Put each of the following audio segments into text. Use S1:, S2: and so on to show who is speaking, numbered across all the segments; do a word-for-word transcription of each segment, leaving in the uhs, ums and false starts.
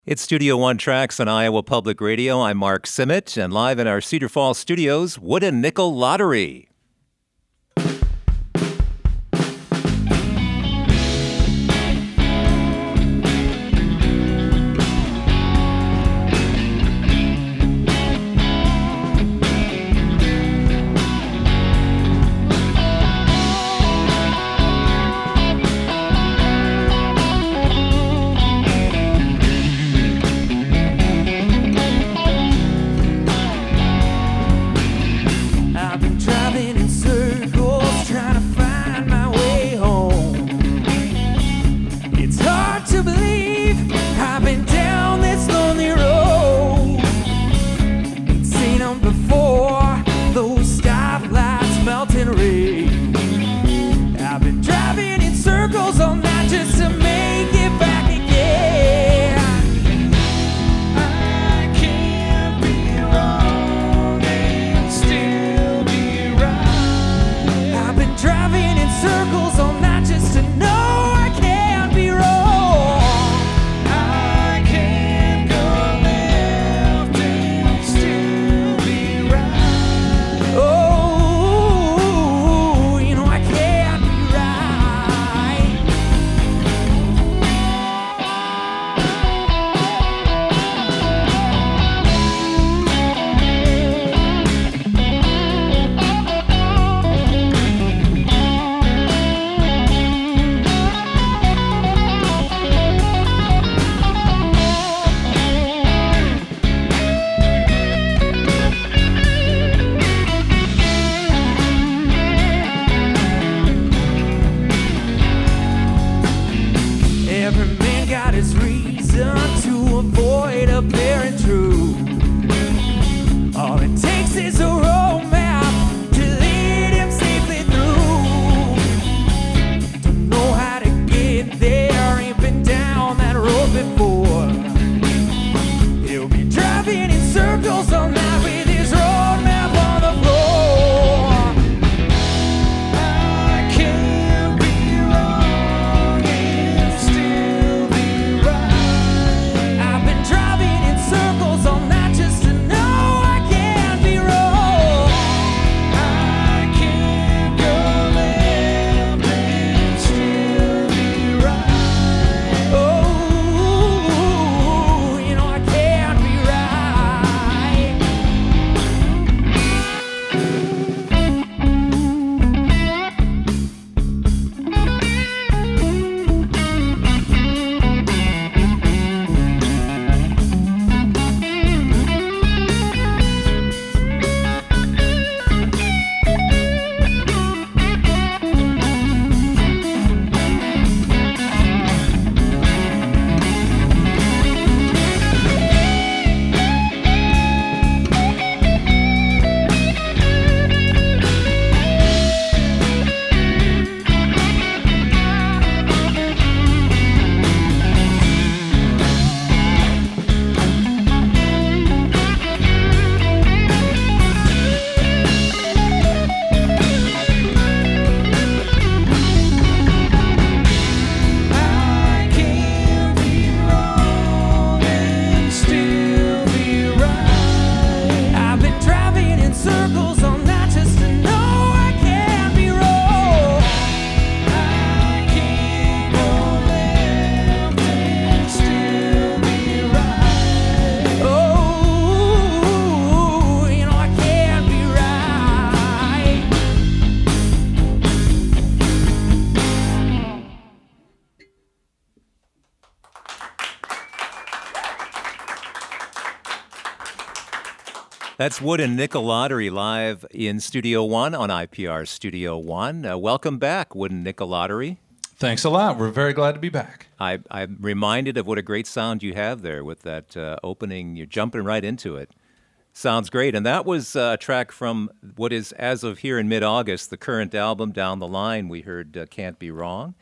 S1: It's Studio One Tracks on Iowa Public Radio. I'm Mark Simmet, and live in our Cedar Falls studios, Wood and Nickel Lottery. That's Wood and Nickel Lottery live in Studio One on I P R Studio One. Uh, welcome back, Wood and Nickel Lottery.
S2: Thanks a lot. We're very glad to be back.
S1: I, I'm reminded of what a great sound you have there with that uh, opening. You're jumping right into it. Sounds great. And that was a track from what is, as of here in mid-August, the current album, Down the Line. We heard uh, Can't Be Wrong.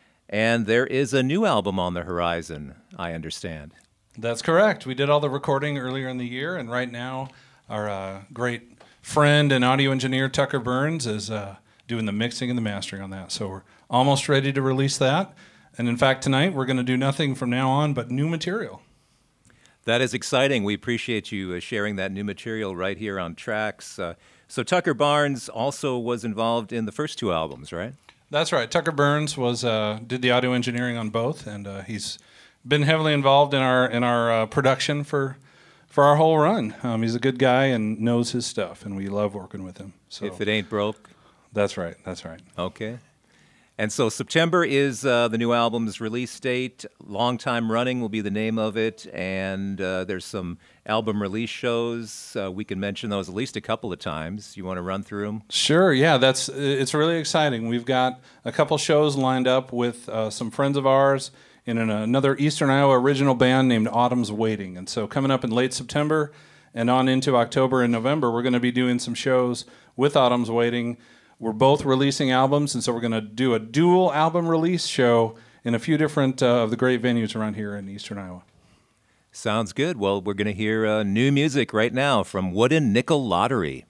S1: And there is a new album on the horizon, I understand.
S2: That's correct. We did all the recording earlier in the year, and right now our uh, great friend and audio engineer Tucker Burns is uh, doing the mixing and the mastering on that. So we're almost ready to release that. And in fact, tonight we're going to do nothing from now on but new material.
S1: That is exciting. We appreciate you uh, sharing that new material right here on Tracks. Uh, so Tucker Barnes also was involved in the first two albums, right?
S2: That's right. Tucker Burns was uh, did the audio engineering on both, and uh, he's been heavily involved in our in our uh, production for for our whole run. Um, he's a good guy and knows his stuff, and we love working with him. So
S1: If it ain't broke.
S2: that's right. That's right.
S1: Okay. And so September is uh, the new album's release date. Long Time Running will be the name of it. And uh, there's some album release shows. Uh, we can mention those at least a couple of times. You want to run through them?
S2: Sure. Yeah, that's it's really exciting. We've got a couple shows lined up with uh, some friends of ours in an, another Eastern Iowa original band named Autumn's Waiting. And so coming up in late September and on into October and November, we're going to be doing some shows with Autumn's Waiting. We're both releasing albums, and so we're going to do a dual album release show in a few different uh, of the great venues around here in Eastern Iowa.
S1: Sounds good. Well, we're going to hear uh, new music right now from Wooden Nickel Lottery.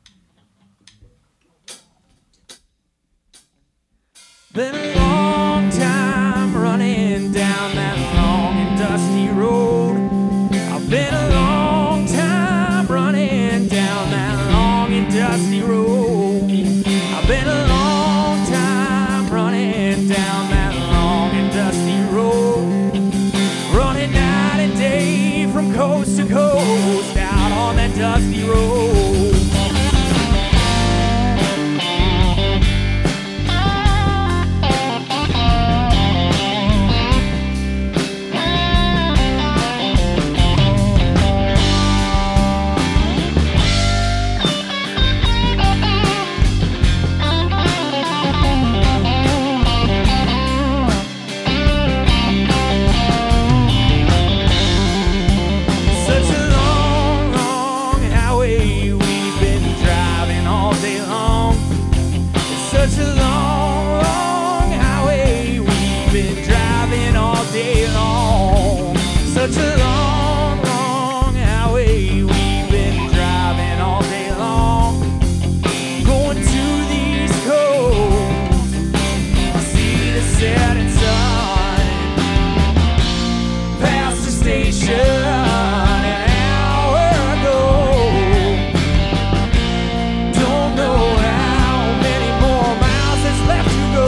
S3: Been a long time running down that long and dusty road. I've been a long time running down that long and dusty road. I've been a long time running down that long and dusty road. Running night and day from coast to coast out on that dusty road.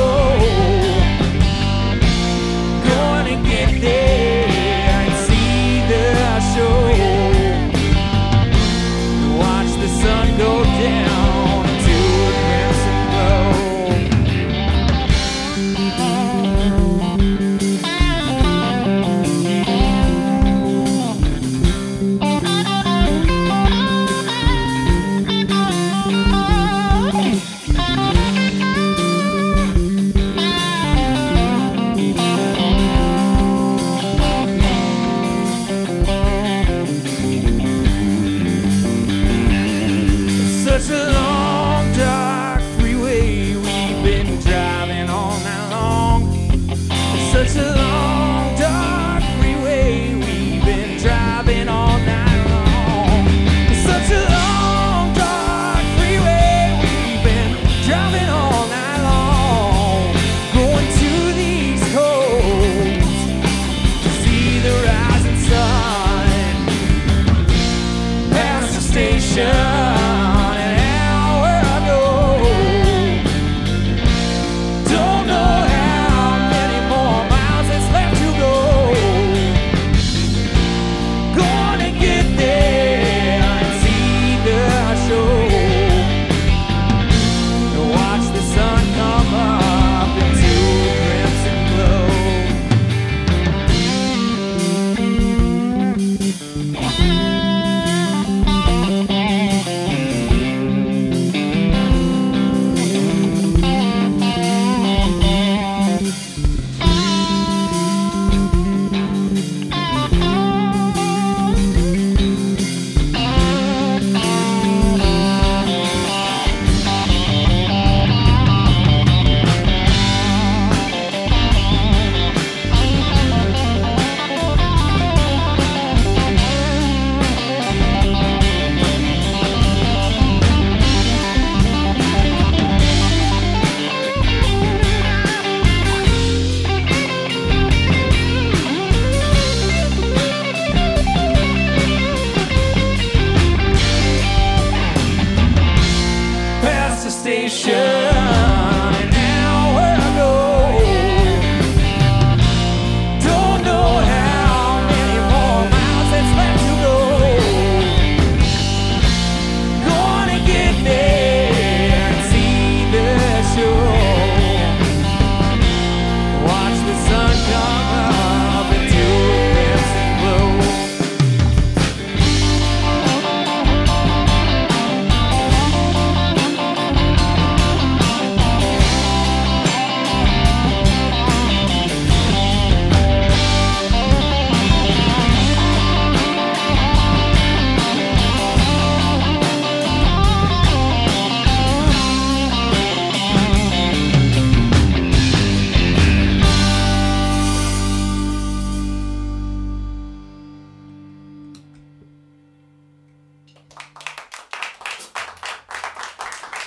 S3: Going to get there and see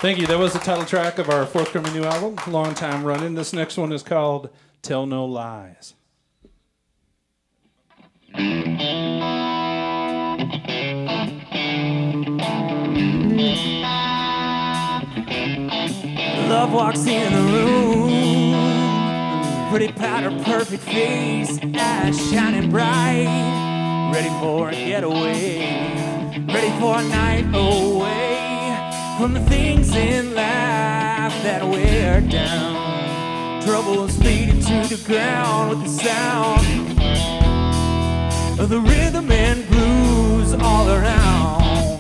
S2: Thank you. That was the title track of our forthcoming new album, Long Time Running. This next one is called Tell No Lies.
S3: Love walks in the room, pretty powder, perfect face, eyes shining bright, ready for a getaway, ready for a night away from the things in life that wear down. Troubles leading to the ground with the sound of the rhythm and blues all around.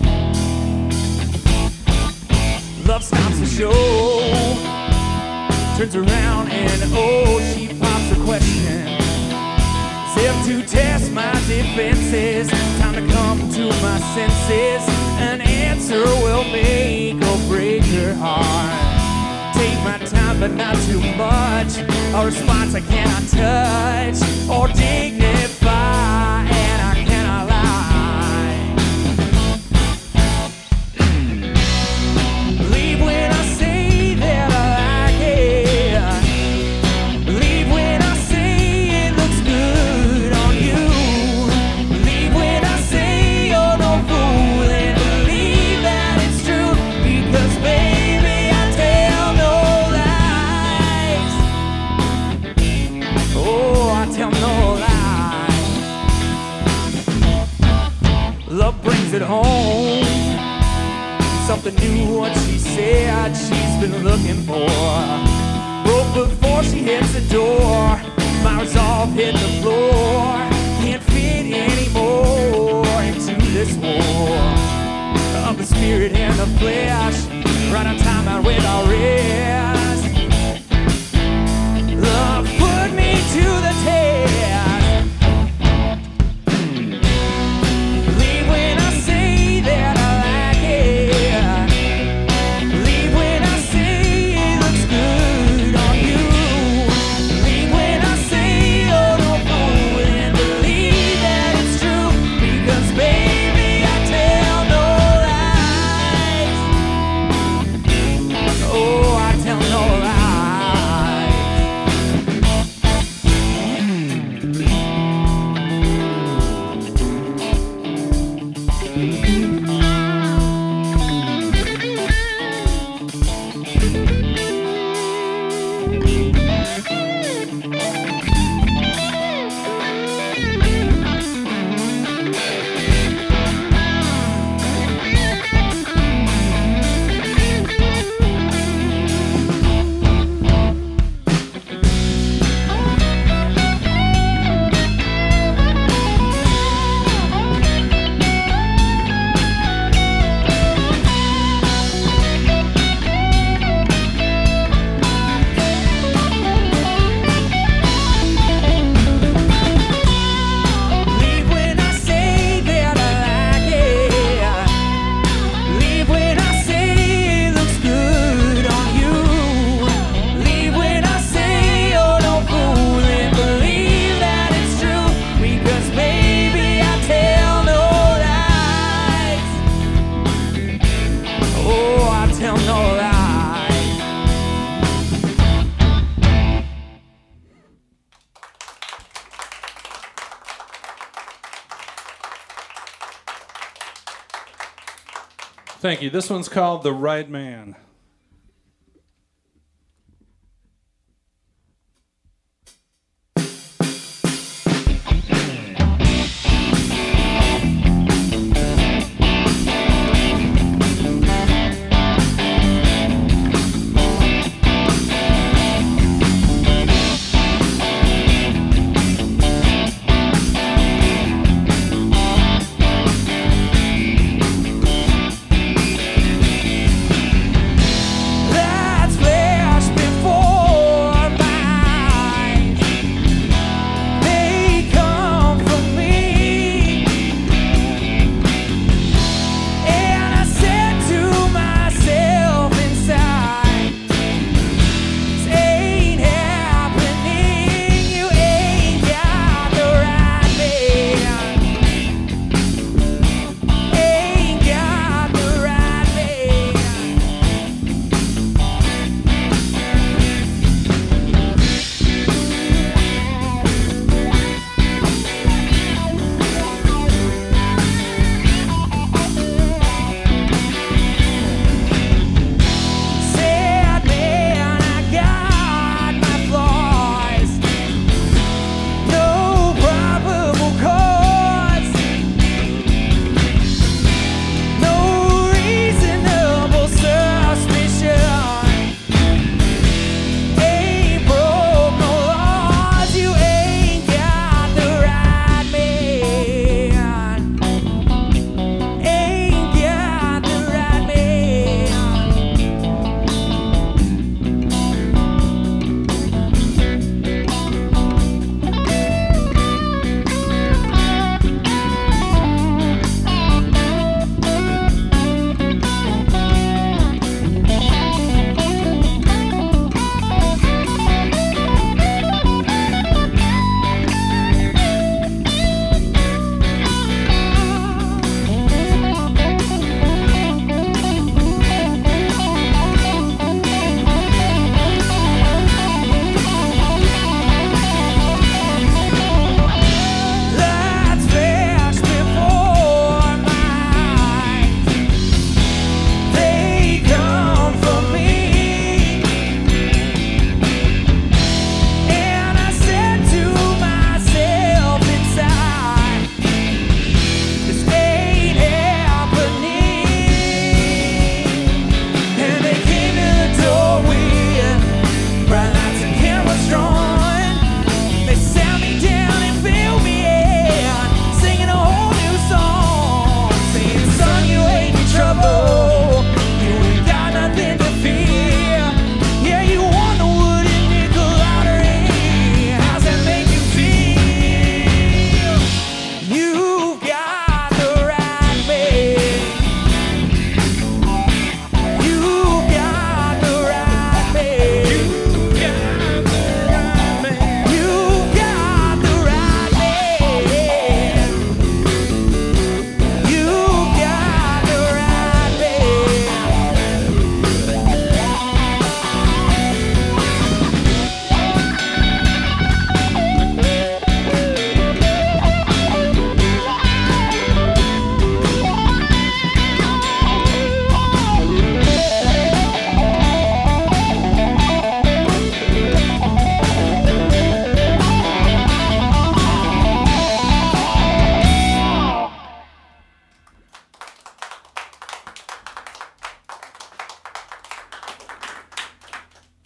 S3: Love stops the show, turns around and oh, she pops a question. As if to test my defenses, time to come to my senses. An answer will make or break her heart. Take my time but not too much, a response I cannot touch or dignify, and I cannot lie. Believe when I say that I like it. Believe when I say it looks good on you. Believe when I say you're no fool, and believe that it's true, because baby I tell no lies. Oh, I tell no lies. Love brings it home, something new, what she said she's been looking for. Broke before she hits the door, my resolve hit the floor. Can't fit anymore into this war of the spirit and the flesh, right on time out with our rest. Love put me to the test. Believe when I say that I like it. Believe when I say it looks good on you. Believe when I say you're no fool, and believe that it's true, because baby I tell no lies. Oh, I tell no lies. Believe when I say that I like it. Believe when I say it looks good on you. Believe when I say you're no fool, and believe that it's true, because baby I tell no lies. Oh, I tell no lies.
S2: Thank you. This one's called The Right Man.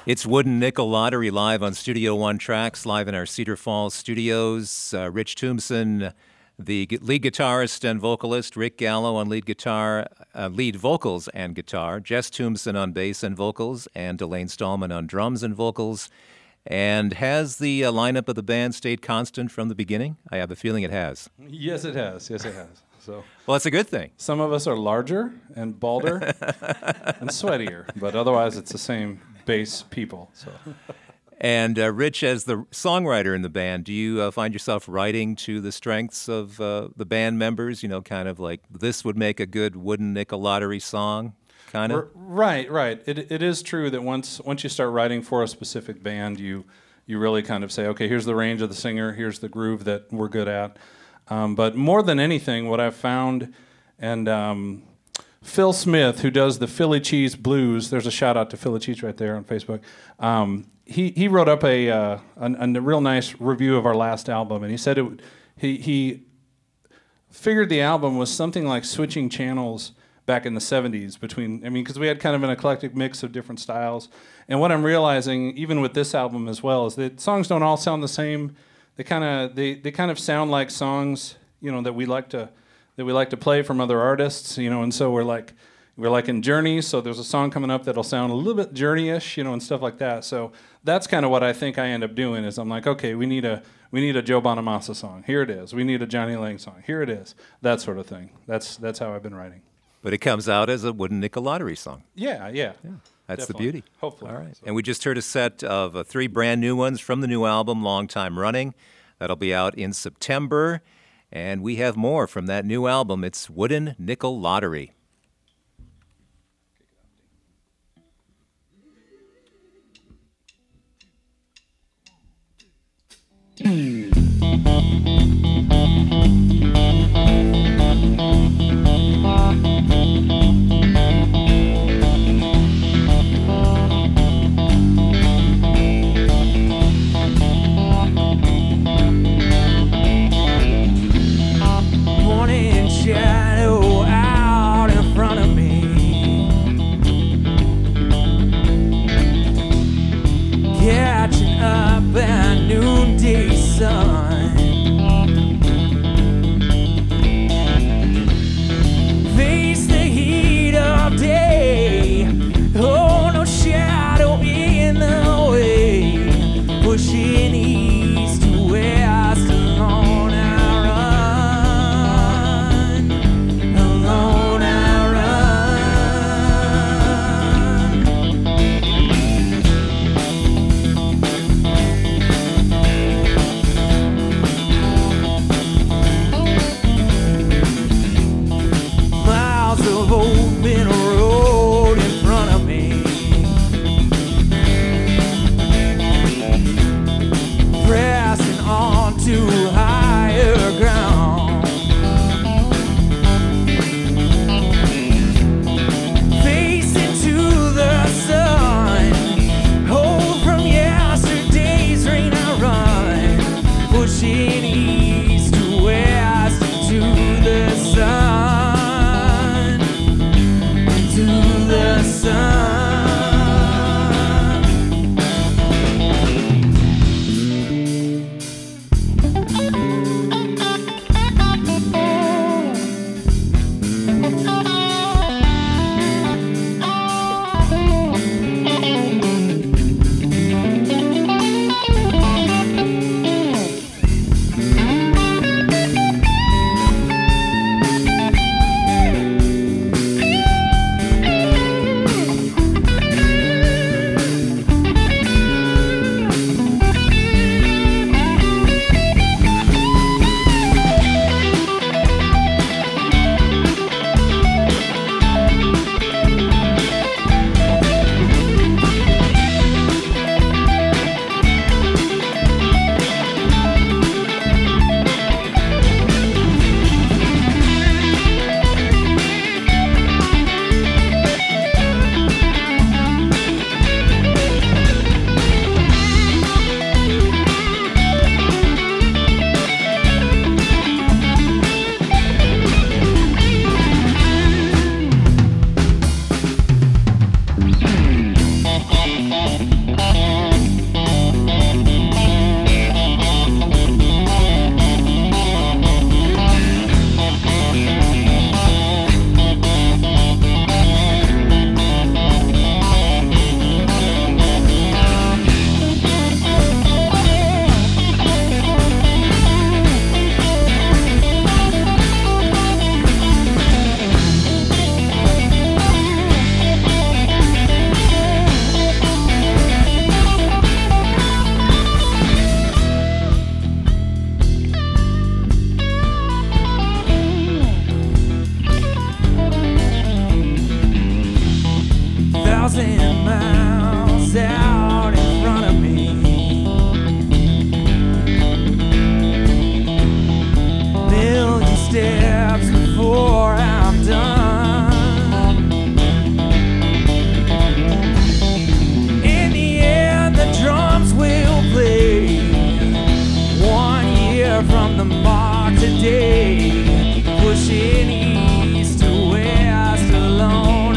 S1: It's Wooden Nickel Lottery live on Studio One Tracks, live in our Cedar Falls studios. Uh, Rich Tombson, the gu- lead guitarist and vocalist, Rick Gallo on lead guitar, uh, lead vocals and guitar, Jess Tombson on bass and vocals, and Delane Stallman on drums and vocals. And has the uh, lineup of the band stayed constant from the beginning? I have a feeling it has.
S2: Yes, it has. Yes, it has. So
S1: Well, that's a good thing.
S2: some of us are larger and balder and sweatier, but otherwise it's the same base people. So
S1: And uh, Rich, as the songwriter in the band, do you uh, find yourself writing to the strengths of uh, the band members? You know, kind of like, this would make a good Wooden Nickel Lottery song, kind of?
S2: R- right, right. It it is true that once once you start writing for a specific band, you you really kind of say, okay, here's the range of the singer, here's the groove that we're good at. Um, but more than anything, what I've found, and um, Phil Smith, who does the Philly Cheese Blues, there's a shout out to Philly Cheese right there on Facebook. Um, he he wrote up a, uh, a a real nice review of our last album, and he said it. would- He he figured the album was something like switching channels back in the seventies between. I mean, because we had kind of an eclectic mix of different styles. And what I'm realizing, even with this album as well, is that songs don't all sound the same. They kind of they, they kind of sound like songs, you know, that we like to that we like to play from other artists, you know. And so we're like we're like in Journey. So there's a song coming up that'll sound a little bit Journey-ish, you know, and stuff like that. So that's kind of what I think I end up doing. Is I'm like, okay, we need a we need a Joe Bonamassa song. Here it is. We need a Johnny Lang song. Here it is. That sort of thing. That's that's how I've been writing.
S1: But it comes out as a Wooden Nickel Lottery song.
S2: Yeah, yeah.
S1: That's the
S2: Definitely.
S1: beauty.
S2: Hopefully.
S1: All right.
S2: So-
S1: And we just heard a set of uh, three brand new ones from the new album, Long Time Running. That'll be out in September. And we have more from that new album. It's Wooden Nickel Lottery.
S3: Morning shadow out in front of me. Catching up at noonday sun. thousand miles out in front of me. Million steps before I'm done. In the end, the drums will play. One year from the mark today, pushing east to west alone.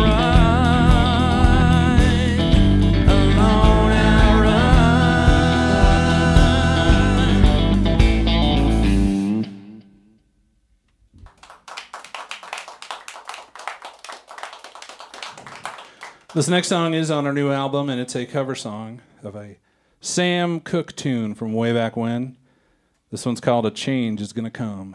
S2: This next song is on our new album, and it's a cover song of a Sam Cooke tune from way back when. This one's called A Change Is Gonna Come.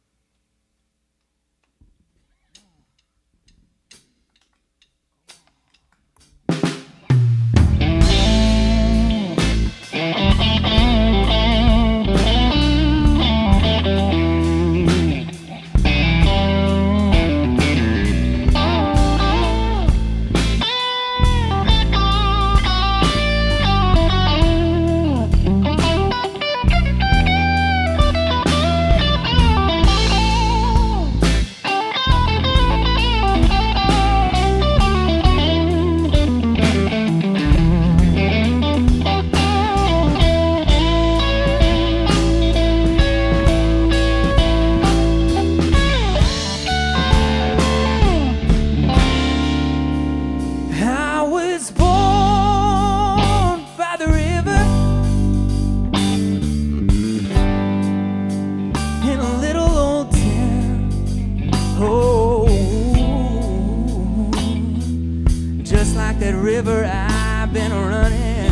S2: River I've been running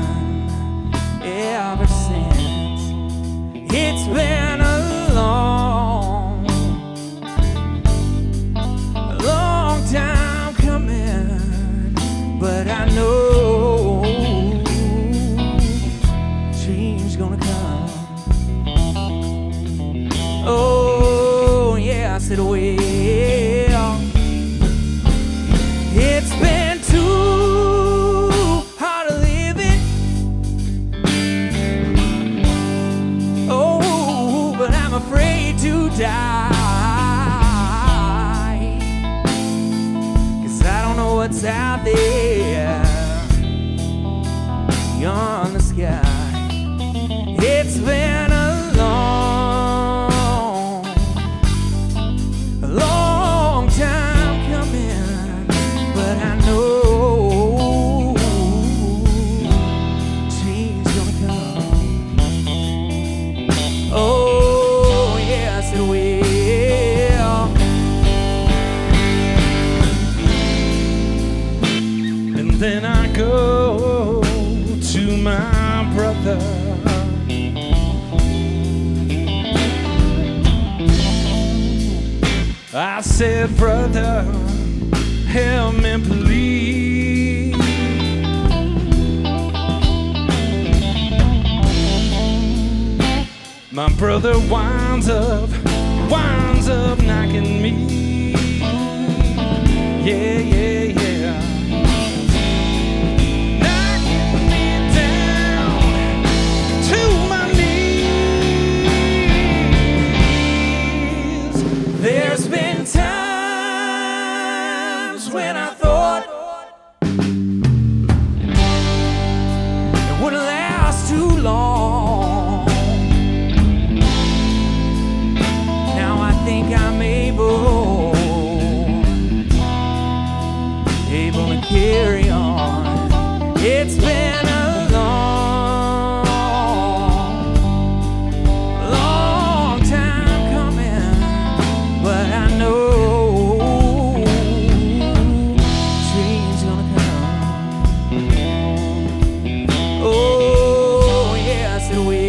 S2: ever since. It's been a long, a long time coming, but I know change gonna come. Oh yeah, I said well, it's been too hard to live it. Oh, but I'm afraid to die, 'cause I don't know what's out there beyond the sky. It's been a long, a long time coming, but I know change gonna come. Oh, yes it will. And then I go to my brother. I said, brother, help me please. My brother winds up, winds up knocking me. Yeah, yeah, yeah. Knocking me down to my knees. There's been times when I thought it wouldn't last too long. Now I think I'm able, able to carry on. It's been a long, long time coming, but I know change gonna come. Oh, yes it will.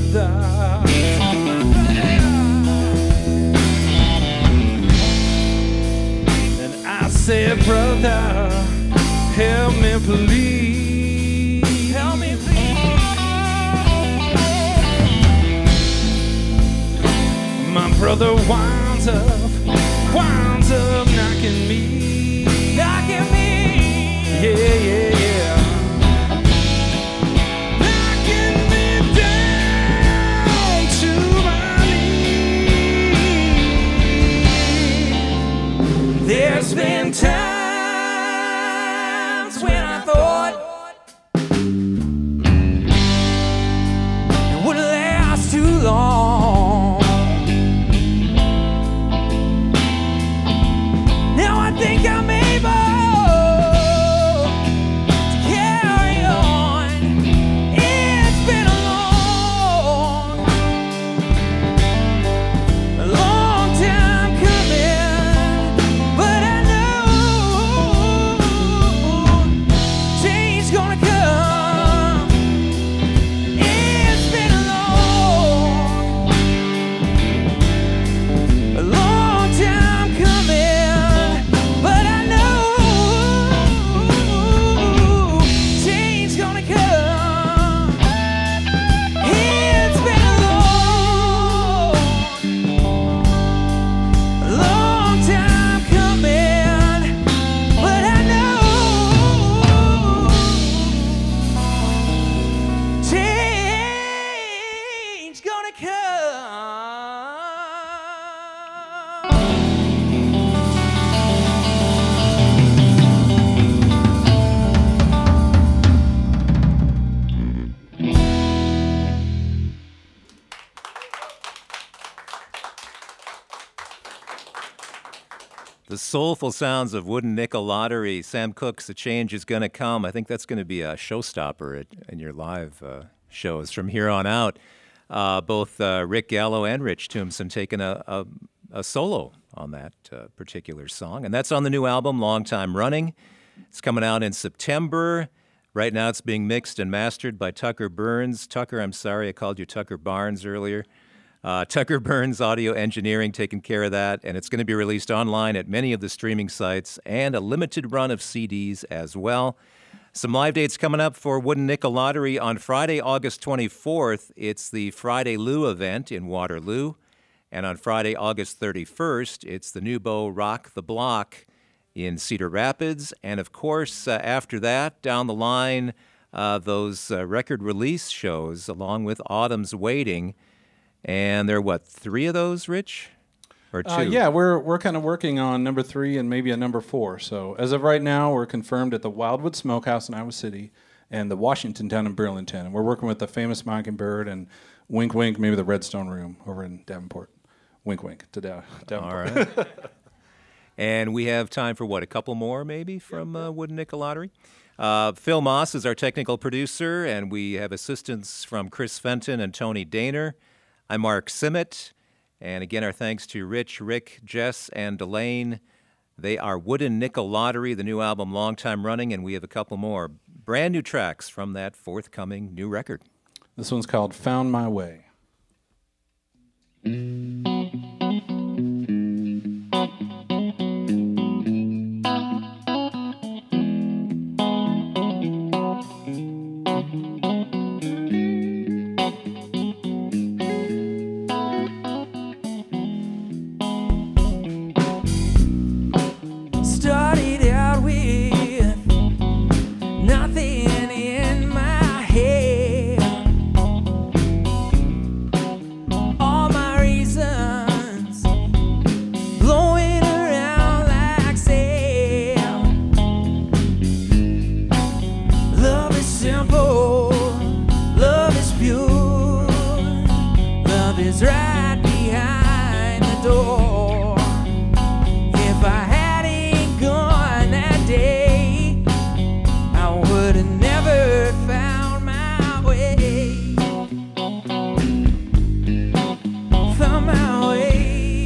S2: brother. And I said, brother, help me please. Help me please. My brother winds up, winds up knocking me, knocking me. Yeah, yeah, yeah. Knocking me down to my knees. There's been times when I thought it wouldn't last too long. Now I think I'm able to carry on. It's been a long, a long time coming, but I know change gonna come. It's been a long, a long time coming, but I know change gonna come. It's been a long, a long time coming, but I know change gonna come.
S1: The soulful sounds of Wooden Nickel Lottery. Sam Cooke's The Change Is Gonna Come. I think that's going to be a showstopper at, in your live uh, shows from here on out. Uh, both uh, Rick Gallo and Rich Tombson taking a, a, a solo on that uh, particular song. And that's on the new album, Long Time Running. It's coming out in September. Right now it's being mixed and mastered by Tucker Burns. Tucker, I'm sorry I called you Tucker Barnes earlier. Uh, Tucker Burns Audio Engineering taking care of that, and it's going to be released online at many of the streaming sites and a limited run of C Ds as well. Some live dates coming up for Wooden Nickel Lottery on Friday, August twenty-fourth. It's the Friday Lou event in Waterloo. And on Friday, August thirty-first, it's the Nubo Rock the Block in Cedar Rapids. And of course, uh, after that, down the line, uh, those uh, record release shows along with Autumn's Waiting. And there are, what, three of those, Rich? Or two?
S2: Uh, yeah, we're we're kind of working on number three and maybe a number four. So as of right now, we're confirmed at the Wildwood Smokehouse in Iowa City and the Washington Town in Burlington. And we're working with the Famous Mockingbird and Wink Wink, maybe the Redstone Room over in Davenport. Wink Wink to da- Davenport.
S1: All right. And we have time for, what, a couple more maybe from uh, Wooden Nickel Lottery? Uh, Phil Moss is our technical producer, and we have assistance from Chris Fenton and Tony Daner. I'm Mark Simmet, and again, our thanks to Rich, Rick, Jess, and Delane. They are Wooden Nickel Lottery, the new album, Long Time Running, and we have a couple more brand new tracks from that forthcoming new record.
S2: This one's called Found My Way.
S3: Started out with nothing in my head. All my reasons blowing around like sand. Love is simple, love is pure, love is right behind the door. If I had day, I would have never found my way. Found my way.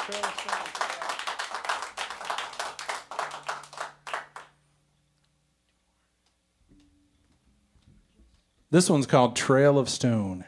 S2: This one's called Trail of Stone.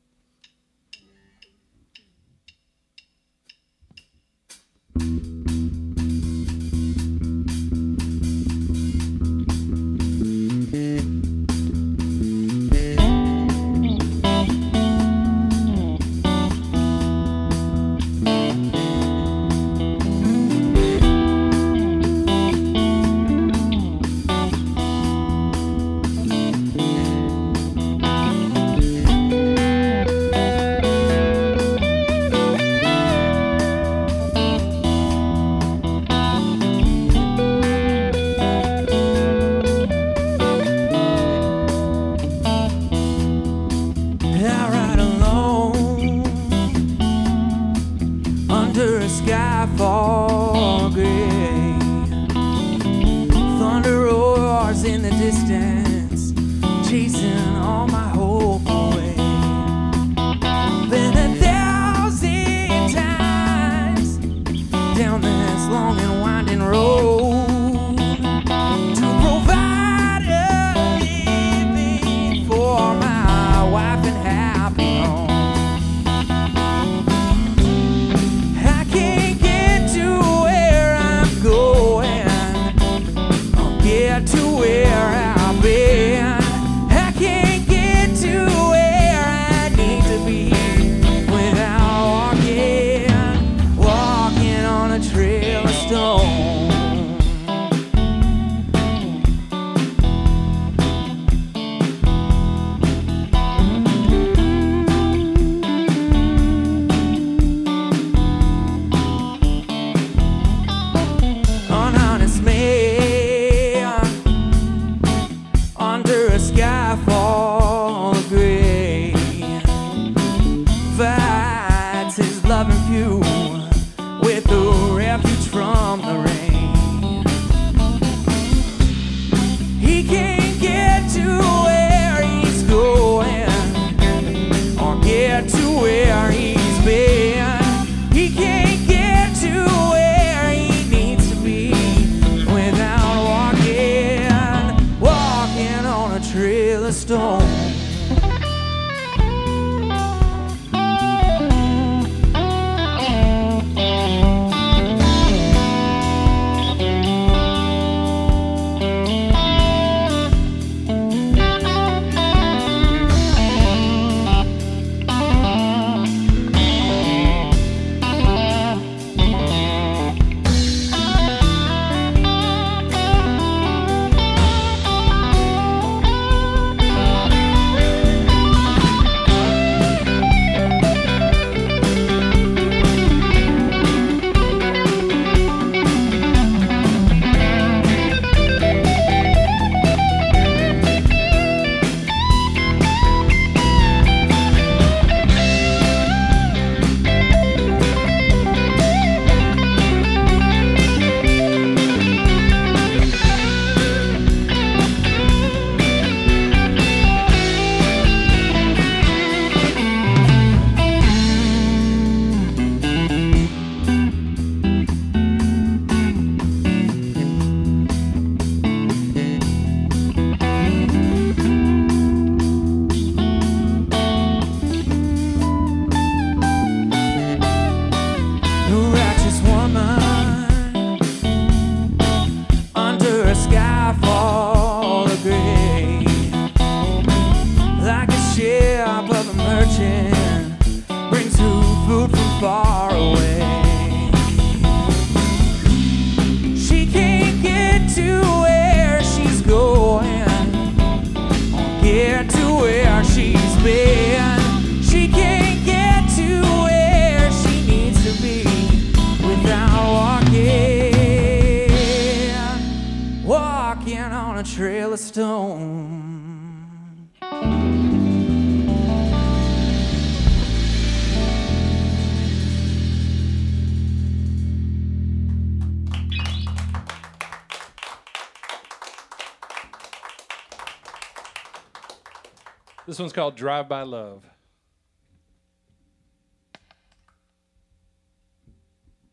S2: This one's called Drive By Love.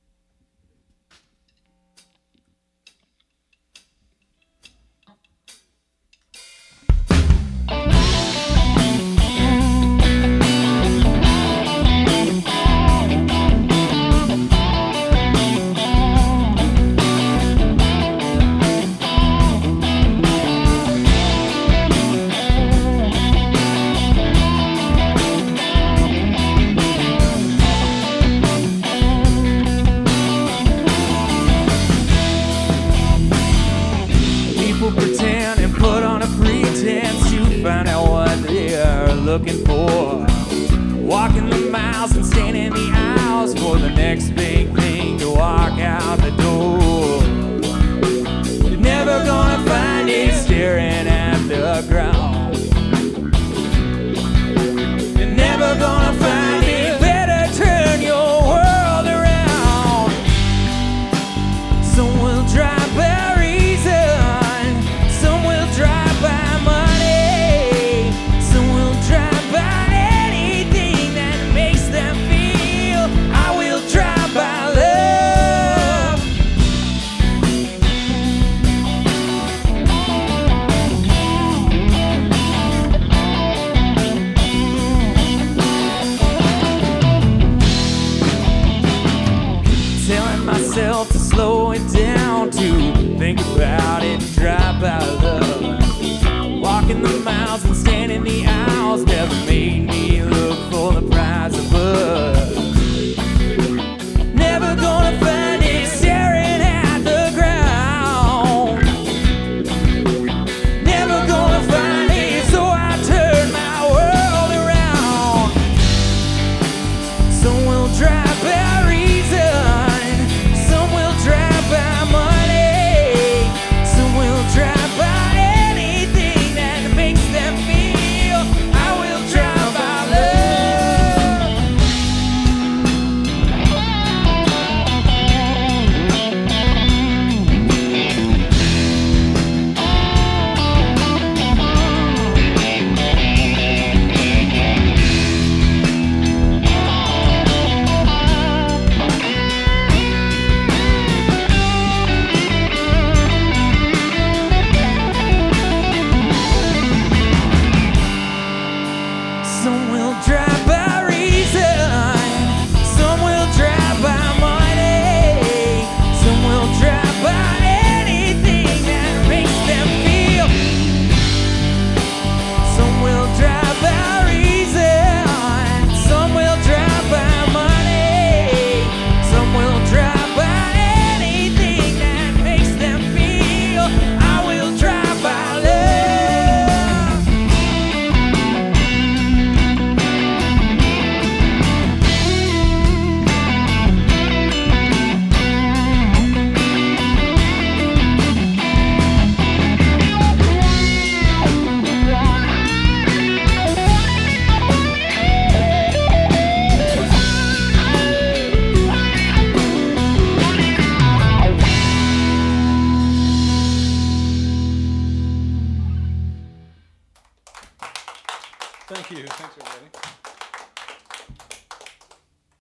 S3: next big thing to walk out the door. You're never gonna find it staring at the ground. You're never gonna find it. Better turn your world around. Some will drive by reason, some will drive by money, some will drive by anything that makes them feel. I will drive by love. Telling myself to slow it down, to think about it, and drive by love. Walking the miles and standing the aisles never made me look for the prize above. Never gonna